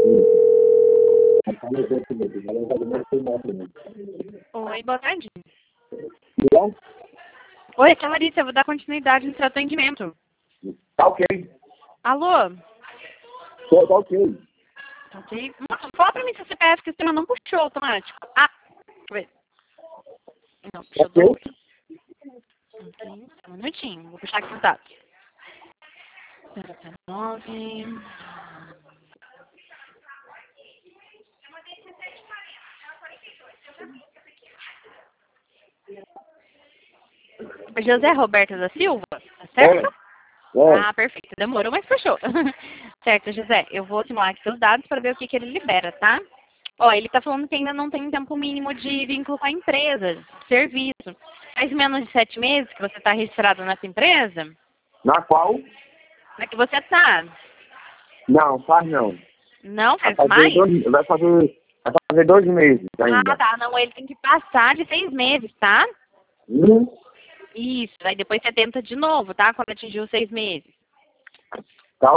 Oi, boa tarde. Bom, Oi, aqui é a Larissa, eu vou dar continuidade no seu atendimento. tá ok. Alô? Tá ok. Ok. Fala pra mim se o CPF que o sistema não puxou automático. Ah, deixa eu ver. Não, puxou Ok. do outro. Ok, só um minutinho. Vou puxar aqui os dados. 019. José Roberto da Silva, tá certo? Ah, perfeito. Demorou, mas puxou. Certo, José. Eu vou simular aqui seus dados para ver o que ele libera, tá? Ó, ele tá falando que ainda não tem tempo mínimo de vínculo com a empresa, serviço. Faz menos de 7 meses que você tá registrado nessa empresa? Na qual? Na que você tá? Não, faz não. Não, Vai faz fazer mais? vai fazer 2 meses Ah, ainda. tá. Não, ele tem que passar de 6 meses, tá? Hum? Isso. Aí depois você tenta de novo, tá? Quando atingir os 6 meses.